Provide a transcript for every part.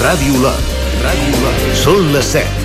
Ràdio Olot. Són les 7.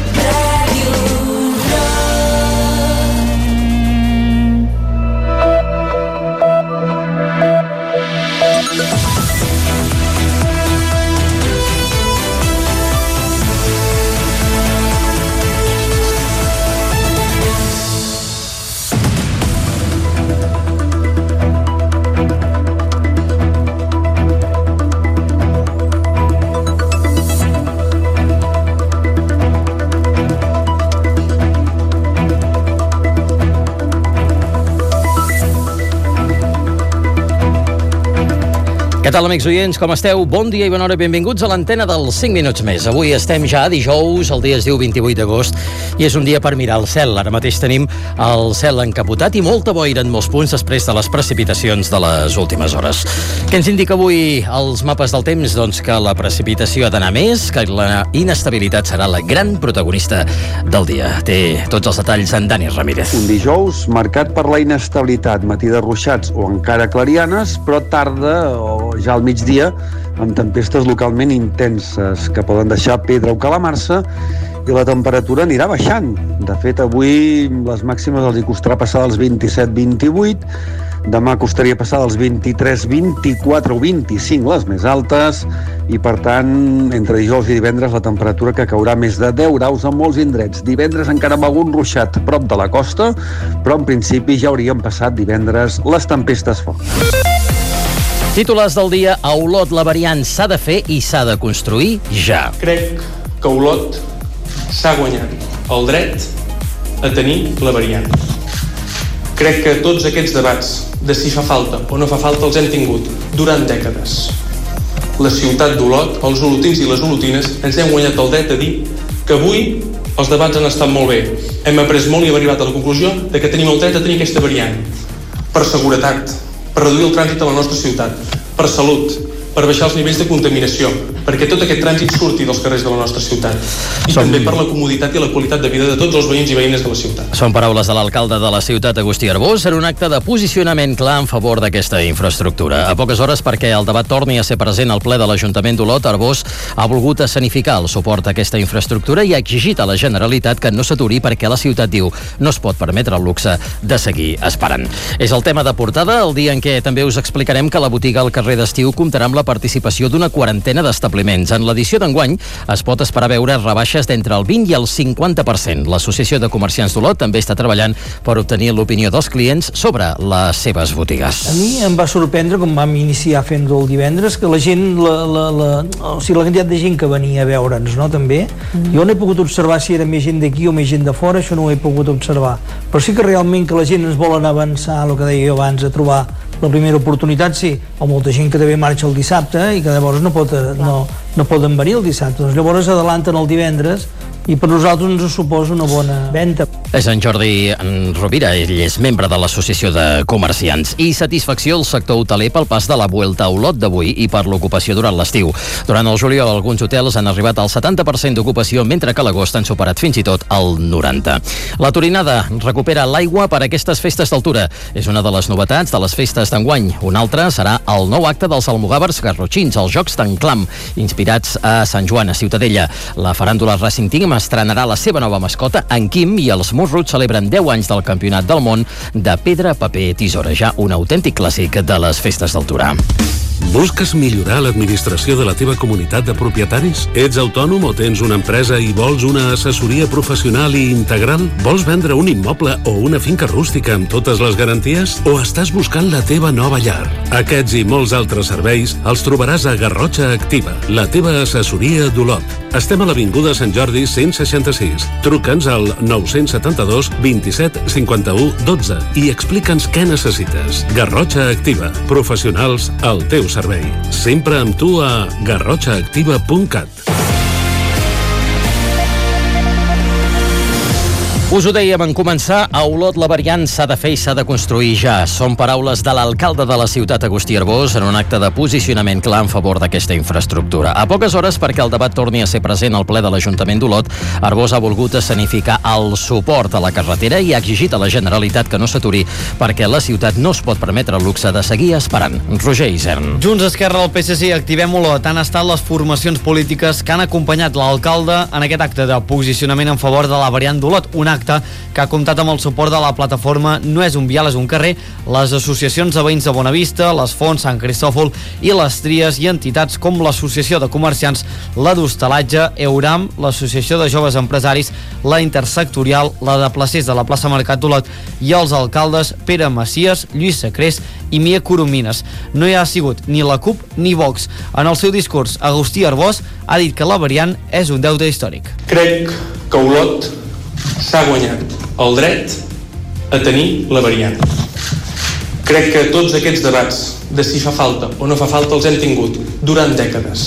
Què tal, amics oients, com esteu? Bon dia i bona hora, benvinguts a l'antena dels 5 minuts més. Avui estem ja a dijous, el dia es diu 28 d'agost, i és un dia per mirar el cel. Ara mateix tenim el cel encapotat i molta boira en molts punts després de les precipitacions de les últimes hores. Què ens indica avui els mapes del temps? Doncs que la precipitació ha d'anar més, que la inestabilitat serà la gran protagonista del dia. Té tots els detalls en Dani Ramírez. Un dijous marcat per la inestabilitat, matí de ruixats o encara clarianes, però tarda o ja al migdia amb tempestes localment intenses que poden deixar pedra o calamarsa, i la temperatura anirà baixant. De fet, avui les màximes els hi costarà passar dels 27-28, demà costaria passar dels 23-24 o 25 les més altes, i per tant, entre dijous i divendres la temperatura que caurà més de 10 graus en molts indrets. Divendres encara amb algun ruixat prop de la costa, però en principi ja haurien passat divendres les tempestes fortes. Titulars del dia: a Olot la variant s'ha de fer i s'ha de construir ja. Crec que Olot s'ha guanyat el dret a tenir la variant. Crec que tots aquests debats de si fa falta o no fa falta els hem tingut durant dècades. La ciutat d'Olot, els olotins i les olotines, ens hem guanyat el dret a dir que avui els debats han estat molt bé. Hem après molt i hem arribat a la conclusió de que tenim el dret a tenir aquesta variant. Per seguretat, per reduir el trànsit a la nostra ciutat, per salut, per baixar els nivells de contaminació, perquè tot aquest trànsit surti dels carrers de la nostra ciutat, i també per la comoditat i la qualitat de vida de tots els veïns i veïnes de la ciutat. Són paraules de l'alcalde de la ciutat, Agustí Arbós, en un acte de posicionament clar en favor d'aquesta infraestructura. A poques hores perquè el debat torni a ser present al ple de l'Ajuntament d'Olot, Arbós ha volgut escenificar el suport a aquesta infraestructura i ha exigit a la Generalitat que no s'aturi, perquè la ciutat, diu, no es pot permetre el luxe de seguir esperant. És el tema de portada, el dia en què també us explicarem que la botiga al carrer d'Estiu comptarà amb la participació d'una quarantena d'establiments. En l'edició d'enguany es pot esperar veure rebaixes d'entre el 20 i el 50%. L'Associació de Comerciants d'Olot també està treballant per obtenir l'opinió dels clients sobre les seves botigues. A mi em va sorprendre, com vam iniciar fent-ho el divendres, que la gent, la quantitat de gent que venia a veure'ns, no?, també. Jo no he pogut observar si era més gent d'aquí o més gent de fora, això no ho he pogut observar. Però sí que realment que la gent ens volen avançar, el que deia jo abans, a trobar la primera oportunitat, sí, o molta gent que també marxa el dissabte i que llavors no poden venir el dissabte, doncs llavors adelanten el divendres, i per nosaltres ens suposa una bona venda. És en Jordi Rovira, ell és membre de l'Associació de Comerciants. I satisfacció al sector hoteler pel pas de la Vuelta a Olot d'avui i per l'ocupació durant l'estiu. Durant el juliol, alguns hotels han arribat al 70% d'ocupació, mentre que a l'agost han superat fins i tot el 90%. La Torinada recupera l'aigua per a aquestes festes d'altura. És una de les novetats de les festes d'enguany. Una altra serà el nou acte dels almogàvers garrotxins, els Jocs d'Enclam, inspirats a Sant Joan, a Ciutadella. La faràndula Racing Team estrenarà la seva nova mascota, en Quim, i els Morruts celebren 10 anys del Campionat del Món de pedra, paper, tisora, ja un autèntic clàssic de les festes d'altura. Busques millorar l'administració de la teva comunitat de propietaris? Ets autònom o tens una empresa i vols una assessoria professional i integral? Vols vendre un immoble o una finca rústica amb totes les garanties? O estàs buscant la teva nova llar? Aquests i molts altres serveis els trobaràs a Garrotxa Activa, la teva assessoria d'Olot. Estem a l'Avinguda Sant Jordi 166. Truca'ns al 972 27 51 12 i explica'ns què necessites. Garrotxa Activa, professionals al teu servei. Sempre amb tu a garrotxaactiva.cat. Us ho dèiem en començar, a Olot la variant s'ha de fer i s'ha de construir ja. Són paraules de l'alcalde de la ciutat, Agustí Arbós, en un acte de posicionament clar en favor d'aquesta infraestructura. A poques hores perquè el debat torni a ser present al ple de l'Ajuntament d'Olot, Arbós ha volgut escenificar el suport a la carretera i ha exigit a la Generalitat que no s'aturi perquè la ciutat no es pot permetre el luxe de seguir esperant. Roger Isern. Junts, Esquerra, el PSC i Activem Olot han estat les formacions polítiques que han acompanyat l'alcalde en aquest acte de posicionament en favor de la variant d'Olot, un acte que ha comptat amb el suport de la plataforma No és un vial, és un carrer, les associacions de veïns de Bonavista, les Fonts, Sant Cristòfol i les Tries i entitats com l'Associació de Comerciants, la d'Hostalatge, Euram, l'Associació de Joves Empresaris, la Intersectorial, la de Placers de la plaça Mercat d'Olot i els alcaldes Pere Macias, Lluís Sacrés i Mia Coromines. No hi ha sigut ni la CUP ni Vox. En el seu discurs, Agustí Arbós ha dit que la variant és un deute històric. Crec que Olot s'ha guanyat el dret a tenir la variant. Crec que tots aquests debats de si fa falta o no fa falta els hem tingut durant dècades.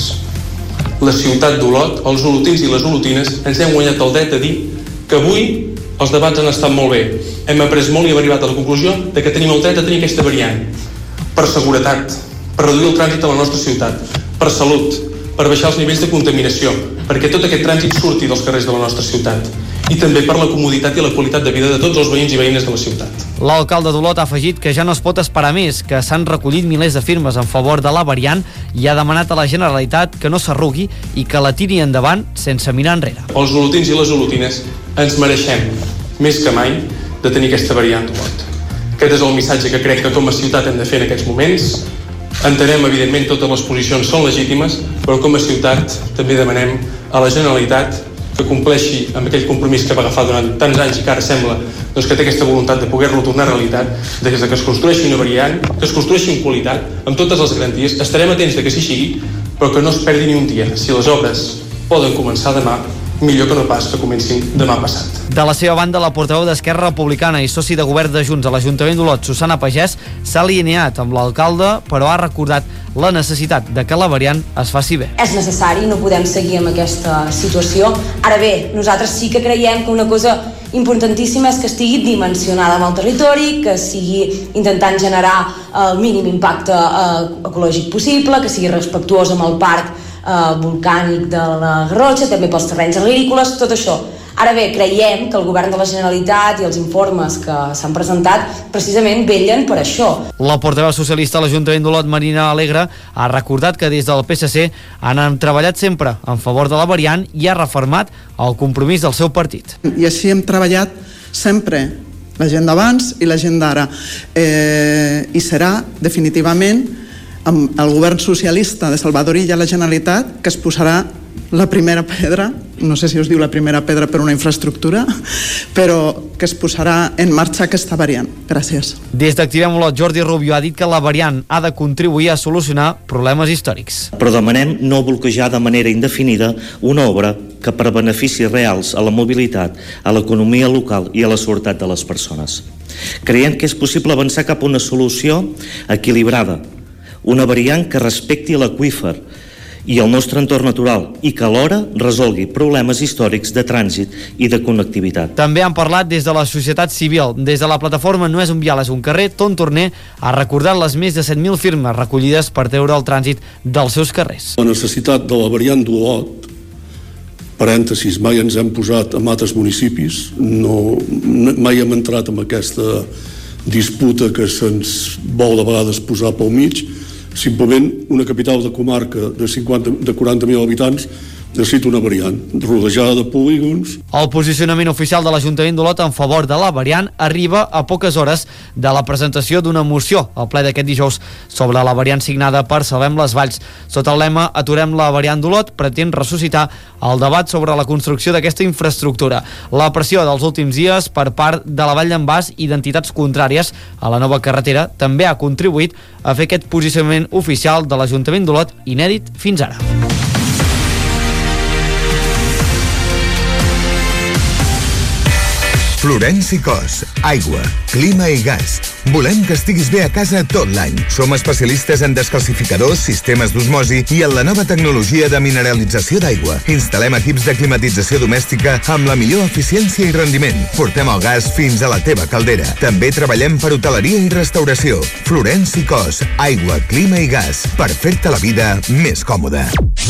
La ciutat d'Olot, els olotins i les olotines, ens hem guanyat el dret a dir que avui els debats han estat molt bé. Hem après molt i hem arribat a la conclusió de que tenim el dret a tenir aquesta variant. Per seguretat, per reduir el trànsit a la nostra ciutat, per salut, per baixar els nivells de contaminació, perquè tot aquest trànsit surti dels carrers de la nostra ciutat, i també per la comoditat i la qualitat de vida de tots els veïns i veïnes de la ciutat. L'alcalde d'Olot ha afegit que ja no es pot esperar més, que s'han recollit milers de firmes en favor de la variant i ha demanat a la Generalitat que no s'arrugui i que la tiri endavant sense mirar enrere. Els olotins i les olotines ens mereixem, més que mai, de tenir aquesta variant d'Olot. Aquest és el missatge que crec que com a ciutat hem de fer en aquests moments. Entenem, evidentment, totes les posicions són legítimes, però com a ciutat també demanem a la Generalitat que compleixi amb aquell compromís que va agafar durant tants anys i que ara sembla doncs, que té aquesta voluntat de poder-lo tornar a realitat, des de que es construeixi una variant, que es construeixi en qualitat, amb totes les garanties. Estarem atents de que així sigui, però que no es perdi ni un dia. Si les obres poden començar demà, millor que no pas que comencin demà passat. De la seva banda, la portaveu d'Esquerra Republicana i soci de govern de Junts a l'Ajuntament d'Olot, Susana Pagès, s'ha alineat amb l'alcalde, però ha recordat la necessitat de que la variant es faci bé. És necessari, no podem seguir amb aquesta situació. Ara bé, nosaltres sí que creiem que una cosa importantíssima és que estigui dimensionada amb el territori, que sigui intentant generar el mínim impacte ecològic possible, que sigui respectuós amb el parc volcànic de la Garrotxa, també pels terrenys agrícoles, tot això. Ara bé, creiem que el govern de la Generalitat i els informes que s'han presentat precisament vetllen per això. La portaveu socialista a l'Ajuntament d'Olot, Marina Alegre, ha recordat que des del PSC han treballat sempre en favor de la variant i ha refermat el compromís del seu partit. I així hem treballat sempre, la gent d'abans i la gent d'ara. I serà definitivament amb el govern socialista de Salvador Illa a la Generalitat que es posarà la primera pedra, no sé si us diu la primera pedra per una infraestructura, però que es posarà en marxa aquesta variant. Gràcies. Des d'Activem Olot, Jordi Rubio ha dit que la variant ha de contribuir a solucionar problemes històrics. Però demanem no bloquejar de manera indefinida una obra que per beneficis reals a la mobilitat, a l'economia local i a la seguretat de les persones. Creiem que és possible avançar cap a una solució equilibrada, una variant que respecti l'aqüífer i el nostre entorn natural i que alhora resolgui problemes històrics de trànsit i de connectivitat. També han parlat des de la societat civil. Des de la plataforma No és un vial, és un carrer, Ton Torner ha recordat les més de 7.000 firmes recollides per treure el trànsit dels seus carrers. La necessitat de la variant d'Olot, parèntesis, mai ens hem posat amb altres municipis, mai hem entrat en aquesta disputa que se'ns vol de vegades posar pel mig. Simplement una capital de comarca de 40.000 habitants necessita una variant rodejada de polígons. El posicionament oficial de l'Ajuntament d'Olot en favor de la variant arriba a poques hores de la presentació d'una moció al ple d'aquest dijous sobre la variant signada per Salvem les Valls. Sota el lema Aturem la variant d'Olot pretén ressuscitar el debat sobre la construcció d'aquesta infraestructura. La pressió dels últims dies per part de la Vall d'en Bas i d'entitats contràries a la nova carretera també ha contribuït a fer aquest posicionament oficial de l'Ajuntament d'Olot inèdit fins ara. Florenci Cos, aigua, clima i gas. Volem que estiguis bé a casa tot l'any. Som especialistes en descalcificadors, sistemes d'osmosi i en la nova tecnologia de mineralització d'aigua. Instal·lem equips de climatització domèstica amb la millor eficiència i rendiment. Portem el gas fins a la teva caldera. També treballem per hoteleria i restauració. Florenci Cos, aigua, clima i gas. Per fer-te la vida més còmoda.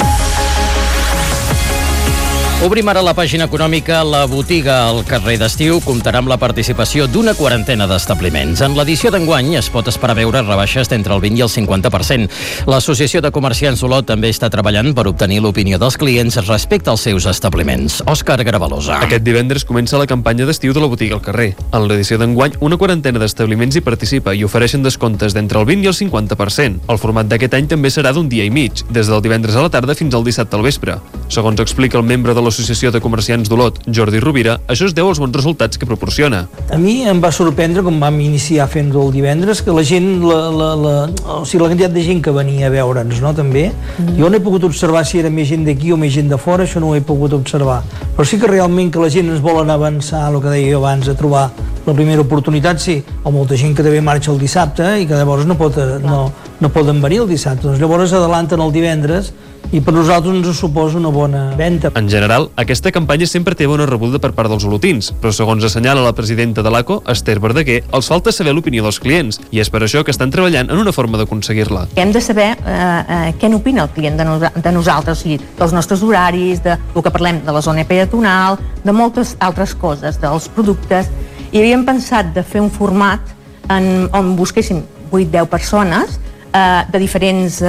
Obrim ara la pàgina econòmica. La botiga al carrer d'Estiu comptarà amb la participació d'una quarantena d'establiments. En l'edició d'enguany es pot esperar veure rebaixes d'entre el 20 i el 50%. L'Associació de Comerciants d'Olot també està treballant per obtenir l'opinió dels clients respecte als seus establiments. Òscar Gravalosa. Aquest divendres comença la campanya d'estiu de la botiga al carrer. En l'edició d'enguany, una quarantena d'establiments hi participa i ofereixen descomptes d'entre el 20 i el 50%. El format d'aquest any també serà d'un dia i mig, des del divendres a la tarda fins al dissabte al vespre. Segons explica el membre de l'Associació de Comerciants d'Olot, Jordi Rovira, això es deu als bons resultats que proporciona. A mi em va sorprendre, com vam iniciar fent-ho el divendres, que la gent, la quantitat de gent que venia a veure'ns, no?, també. Jo no he pogut observar si era més gent d'aquí o més gent de fora, això no ho he pogut observar. Però sí que realment que la gent ens volen avançar, el que deia jo abans, a trobar la primera oportunitat, sí. O molta gent que també marxa el dissabte i que llavors no poden venir el dissabte. Doncs llavors adelanten el divendres i per nosaltres ens suposa una bona venda. En general, aquesta campanya sempre té bona rebuda per part dels olotins, però segons assenyala la presidenta de l'ACO, Esther Verdaguer, els falta saber l'opinió dels clients, i és per això que estan treballant en una forma d'aconseguir-la. Hem de saber què n'opina el client de nosaltres, o sigui, dels nostres horaris, del que parlem de la zona peatonal, de moltes altres coses, dels productes, i havíem pensat de fer un format on busquéssim 8-10 persones de diferents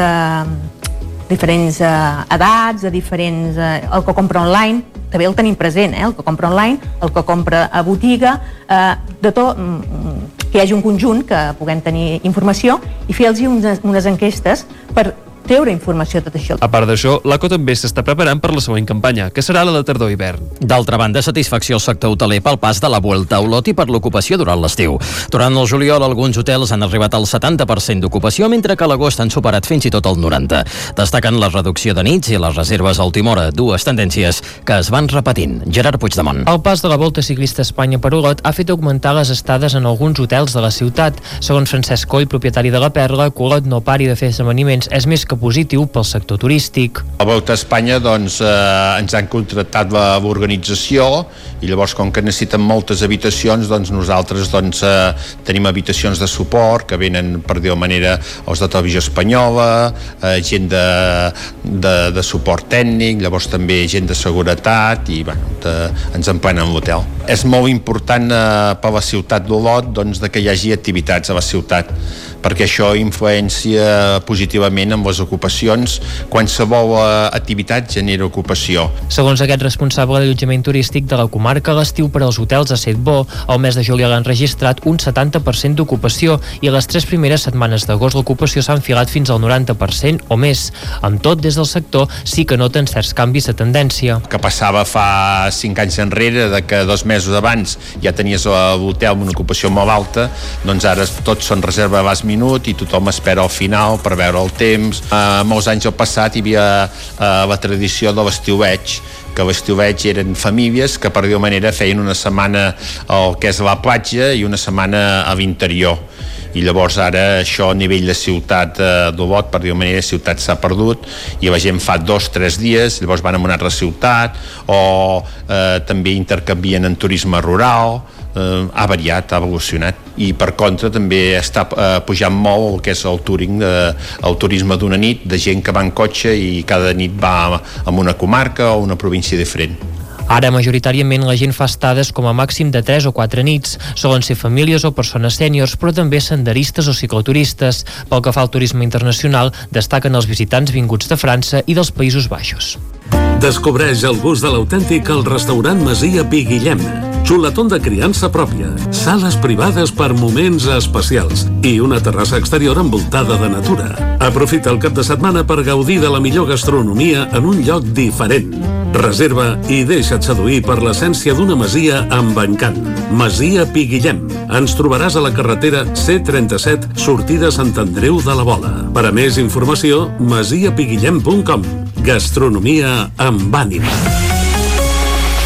edats, el que compra online, també el tenim present, el que compra online, el que compra a botiga, de tot, que hi hagi un conjunt que puguem tenir informació i fer-los unes enquestes per treure informació de tot això. A part d'això, l'ACO també s'està preparant per la següent campanya, que serà la de tardor-hivern. D'altra banda, satisfacció al sector hoteler pel pas de la Vuelta a Olot i per l'ocupació durant l'estiu. Durant el juliol, alguns hotels han arribat al 70% d'ocupació, mentre que a l'agost han superat fins i tot el 90%. Destaquen la reducció de nits i les reserves a última hora, dues tendències que es van repetint. Gerard Puigdemont. El pas de la Volta Ciclista a Espanya per Olot ha fet augmentar les estades en alguns hotels de la ciutat. Segons Francesc Coll, propietari de la Perla, que Olot no pari de fer esdeveniments és més que positiu pel sector turístic. A Volta a Espanya ens han contractat l'organització i llavors com que necessiten moltes habitacions nosaltres tenim habitacions de suport que venen per dir-ho manera els de Televisió Espanyola, gent de suport tècnic, llavors també gent de seguretat i ens emplenen l'hotel. És molt important per la ciutat d'Olot que hi hagi activitats a la ciutat, perquè això influencia positivament en les ocupacions. Qualsevol activitat genera ocupació. Segons aquest responsable d'allotjament turístic de la comarca, l'estiu per als hotels ha estat bo. Al mes de juliol han registrat un 70% d'ocupació i a les 3 primeres setmanes d'agost l'ocupació s'ha enfilat fins al 90% o més. Amb tot, des del sector sí que noten certs canvis de tendència. Que passava fa 5 anys enrere, de que 2 mesos abans ja tenies l'hotel amb una ocupació molt alta, doncs ara tots són reserva a last minut i tothom espera al final per veure el temps. Molts anys al passat hi havia la tradició de l'estiueig, que l'estiueig eren famílies que per dir-ho manera feien una setmana al que és la platja i una setmana a l'interior. I llavors ara això a nivell de ciutat d'Olot, per dir-ho manera, ciutat s'ha perdut i la gent fa 2-3 dies, llavors van a una altra ciutat o també intercanvien en turisme rural. Ha variat, ha evolucionat i per contra també està pujant molt el que és el touring, el turisme d'una nit, de gent que va en cotxe i cada nit va a una comarca o una província diferent. Ara, majoritàriament, la gent fa estades com a màxim de 3 o 4 nits. Solen ser famílies o persones sèniors, però també senderistes o cicloturistes. Pel que fa al turisme internacional, destaquen els visitants vinguts de França i dels Països Baixos. Descobreix el gust de l'autèntic al restaurant Masia Pi Guillem. Xuletón de criança pròpia, sales privades per moments especials i una terrassa exterior envoltada de natura. Aprofita el cap de setmana per gaudir de la millor gastronomia en un lloc diferent. Reserva i deixa't seduir per l'essència d'una masia amb encant. Masia Pi Guillem. Ens trobaràs a la carretera C37, sortida Sant Andreu de la Vola. Per a més informació, masiapiguillem.com. Gastronomia amb ànima.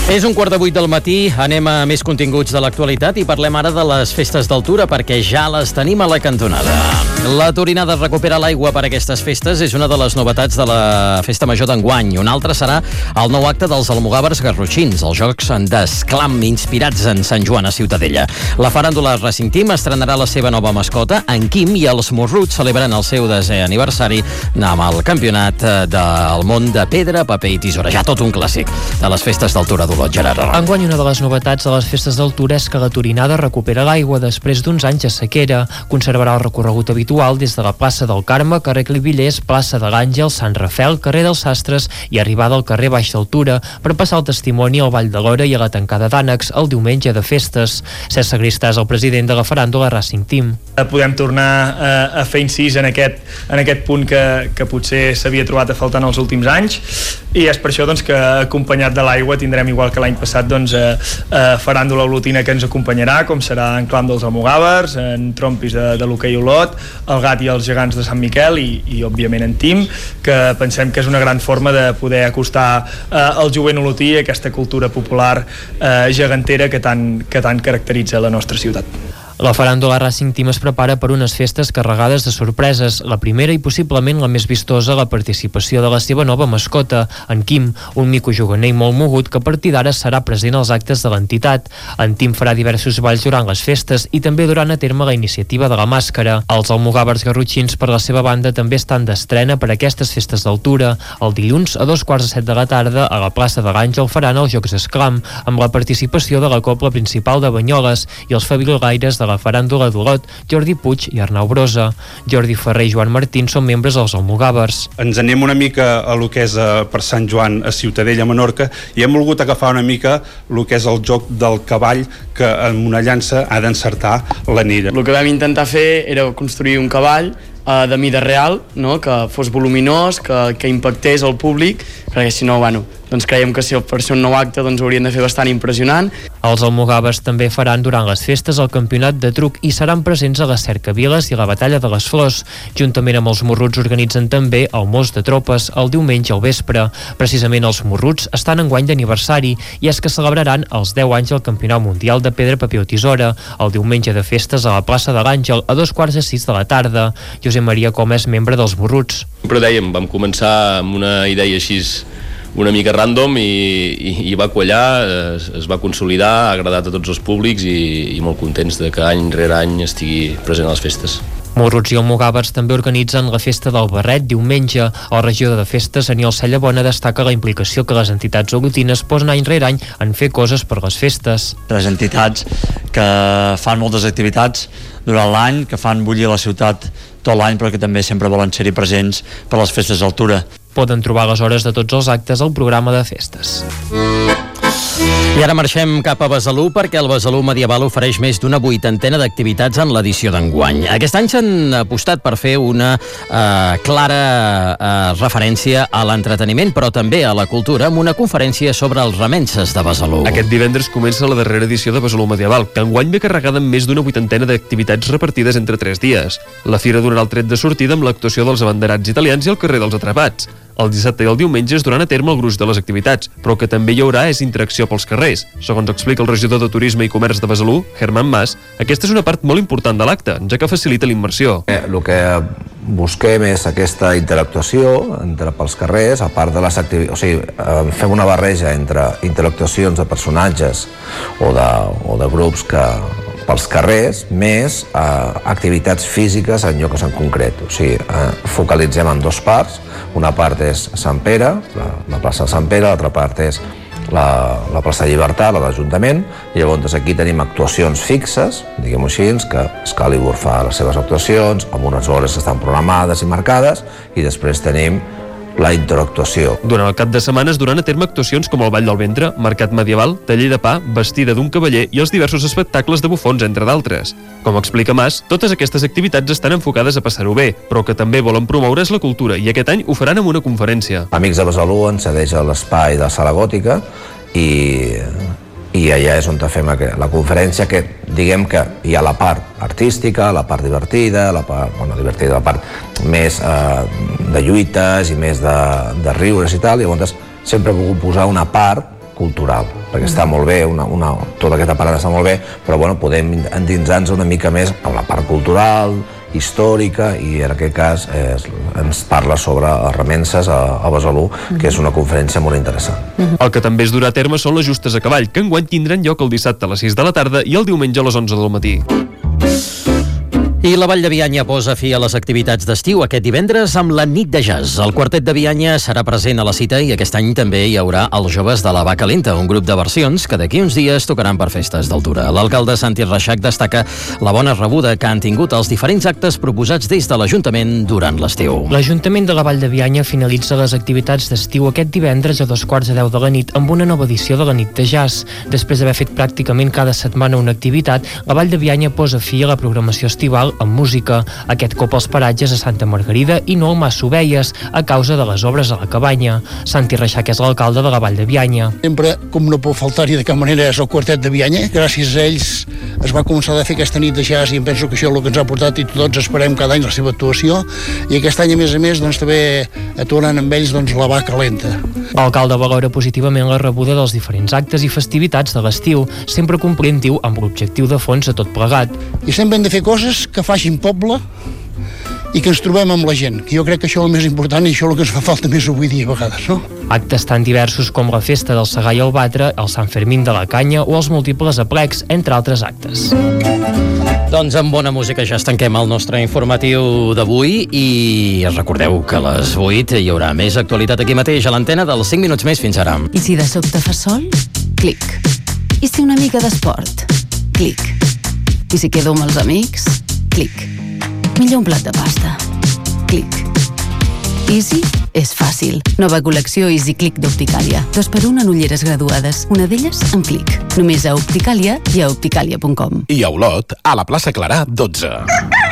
És 7:15 del matí, anem a més continguts de l'actualitat i parlem ara de les festes d'altura perquè ja les tenim a la cantonada. La Torinada recupera l'aigua per aquestes festes és una de les novetats de la Festa Major d'enguany. Una altra serà el nou acte dels almogàvers garrotxins, els jocs d'esclam inspirats en Sant Joan a Ciutadella. La faràndula Racing Team estrenarà la seva nova mascota, en Quim, i els Morruts celebren el seu 10è aniversari amb el campionat del món de pedra, paper i tisora. Ja tot un clàssic de les festes d'altura d'Olot. Enguany, una de les novetats de les festes d'altura és que la Torinada recupera l'aigua després d'uns anys de sequera. Conservarà el recorregut habitual des de la plaça del Carme, carrer Clivillers, plaça de l'Àngel, Sant Rafel, carrer dels Sastres i arribada al carrer Baix d'Altura per passar el testimoni al Vall de l'Hora i a la tancada d'Ànecs el diumenge de festes. Cesc Sagristà és el president de la faràndula Racing Team. Podem tornar a fer incís en aquest punt que potser s'havia trobat a faltar en els últims anys, i és per això doncs, que acompanyat de l'aigua tindrem, igual que l'any passat, faràndula olotina que ens acompanyarà, com serà en clam dels almogàvers, en trompis de l'hoquei Olot, el gat i els gegants de Sant Miquel i òbviament en Tim, que pensem que és una gran forma de poder acostar el jovent olotí a aquesta cultura popular gegantera que tant caracteritza la nostra ciutat. La faràndula Racing Team es prepara per unes festes carregades de sorpreses. La primera i possiblement la més vistosa, la participació de la seva nova mascota, en Quim, un mico juganer i molt mogut que a partir d'ara serà present als actes de l'entitat. En Tim farà diversos balls durant les festes i també duran a terme la iniciativa de la màscara. Els almogàvers garrotxins, per la seva banda, també estan d'estrena per aquestes festes d'altura. El dilluns, a 7:15 de la tarda, a la plaça de l'Àngel faran els Jocs d'Esclam, amb la participació de la cobla principal de Banyoles i els fabilogaires de la faràndula d'Olot, Jordi Puig i Arnau Brosa. Jordi Ferrer i Joan Martín són membres dels almogàvers. Ens anem una mica a lo que és per Sant Joan a Ciutadella, Menorca, i hem volgut agafar una mica el que és el joc del cavall, que amb una llança ha d'encertar l'anella. El que vam intentar fer era construir un cavall de mida real, no? Que fos voluminós, que impactés al públic, perquè si no, doncs creiem que si per ser un nou acte doncs ho haurien de fer bastant impressionant. Els almogàvers també faran durant les festes el campionat de truc i seran presents a les cercaviles i la batalla de les flors. Juntament amb els Morruts organitzen també el Mos de Tropes el diumenge al vespre. Precisament els Morruts estan enguany d'aniversari i és que celebraran els 10 anys del Campionat Mundial de Pedra, Paper o Tisora el diumenge de festes a la plaça de l'Àngel a 5:45 de la tarda. Josep Maria Coma és membre dels Morruts. Sempre dèiem, vam començar amb una idea així una mica random i va quallar, es va consolidar, ha agradat a tots els públics i molt contents de que any rere any estigui present a les festes. Morruts i almogàvers també organitzen la Festa del Barret diumenge. A la regió de festes, Aniol Cellabona destaca la implicació que les entitats olotines posen any rere any en fer coses per les festes. Les entitats que fan moltes activitats durant l'any, que fan bullir la ciutat tot l'any, però que també sempre volen ser-hi presents per les festes d'altura. Poden trobar les hores de tots els actes al programa de festes. I ara marxem cap a Besalú perquè el Besalú Medieval ofereix més d'una 80ena d'activitats en l'edició d'enguany. Aquest any s'han apostat per fer una clara referència a l'entreteniment, però també a la cultura, amb una conferència sobre els remences de Besalú. Aquest divendres comença la darrera edició de Besalú Medieval, que enguany ve carregada amb més d'una 80ena d'activitats repartides entre 3 dies. La fira donarà el tret de sortida amb l'actuació dels abanderats italians i el carrer dels Atrapats. El dissabte i el diumenge es duran a terme el gruix de les activitats, però que també hi haurà és interacció pels carrers. Segons explica el regidor de Turisme i Comerç de Besalú, Germán Mas, aquesta és una part molt important de l'acte, ja que facilita la immersió. El que busquem és aquesta interactuació pels carrers, a part de les activitats, o sigui, fem una barreja entre interactuacions de personatges o de grups pels carrers, més activitats físiques en llocs en concret. O sigui, focalitzem en 2 parts. Una part és Sant Pere, la plaça de Sant Pere, l'altra part és la plaça de Llibertat, la de l'Ajuntament, i llavors aquí tenim actuacions fixes, diguem-ho així, que Excalibur fa les seves actuacions, amb unes hores que estan programades i marcades, i després tenim la interactuació. Durant el cap de setmana es duran a terme actuacions com el Ball del Ventre, Mercat Medieval, Taller de Pa, Vestida d'un cavaller i els diversos espectacles de bufons, entre d'altres. Com explica Mas, totes aquestes activitats estan enfocades a passar-ho bé, però que també volen promoure's la cultura i aquest any ho faran amb una conferència. Amics de Besalú ens cedeix a l'espai de Sala Gòtica i allà és on fem la conferència, que diguem que hi ha la part artística, la part divertida, la part més de lluites i més de riures i tal, i llavors sempre he volgut posar una part cultural, perquè està molt bé, tota aquesta parada està molt bé, però bueno, podem endinsar-nos una mica més a la part cultural, històrica, i en aquest cas ens parla sobre Remences a Besalú, que és una conferència molt interessant. El que també es durà a terme són les justes a cavall, que enguany tindran lloc el dissabte a les 6 de la tarda i el diumenge a les 11 del matí. I la Vall de Bianya posa fi a les activitats d'estiu aquest divendres amb la nit de jazz. El quartet de Bianya serà present a la cita i aquest any també hi haurà els joves de la Vaca Lenta, un grup de versions que d'aquí uns dies tocaran per festes d'altura. L'alcalde Santi Reixac destaca la bona rebuda que han tingut els diferents actes proposats des de l'Ajuntament durant l'estiu. L'Ajuntament de la Vall de Bianya finalitza les activitats d'estiu aquest divendres a 2:45 de la nit amb una nova edició de la nit de jazz. Després d'haver fet pràcticament cada setmana una activitat, la Vall de Bianya posa fi a la programació estival amb música. Aquest cop als paratges a Santa Margarida i no al Mas Ovelles, a causa de les obres a la cabanya. Santi Reixac és l'alcalde de la Vall de Bianya. Sempre, com no pot faltar-hi de cap manera, és el quartet de Bianya. Gràcies a ells es va començar a fer aquesta nit de jazz i em penso que això és el que ens ha portat i tots esperem cada any la seva actuació. I aquest any, a més, doncs, també aturan amb ells la Vaca Lenta. L'alcalde valora positivament la rebuda dels diferents actes i festivitats de l'estiu, sempre complint, diu, amb l'objectiu de fons de tot plegat. I sempre hem de fer coses que facin poble i que ens trobem amb la gent, que jo crec que això és el més important i això és el que ens fa falta més avui dia a vegades, no? Actes tan diversos com la festa del Segar i el Batre, el Sant Fermín de la Canya o els múltiples aplecs, entre altres actes. Doncs amb bona música ja tanquem el nostre informatiu d'avui i recordeu que a les 8 hi haurà més actualitat aquí mateix a l'antena dels 5 minuts més. Fins ara. I si de sobte fa sol? Clic. I si una mica d'esport? Clic. I si quedo amb els amics? Clic. Millor un plat de pasta. Clic. Easy és fàcil. Nova col·lecció Easy Click d'Opticàlia. 2x1 en ulleres graduades. Una d'elles amb Clic. Només a Opticàlia i a opticàlia.com. I a Olot, a la plaça Clarà, 12.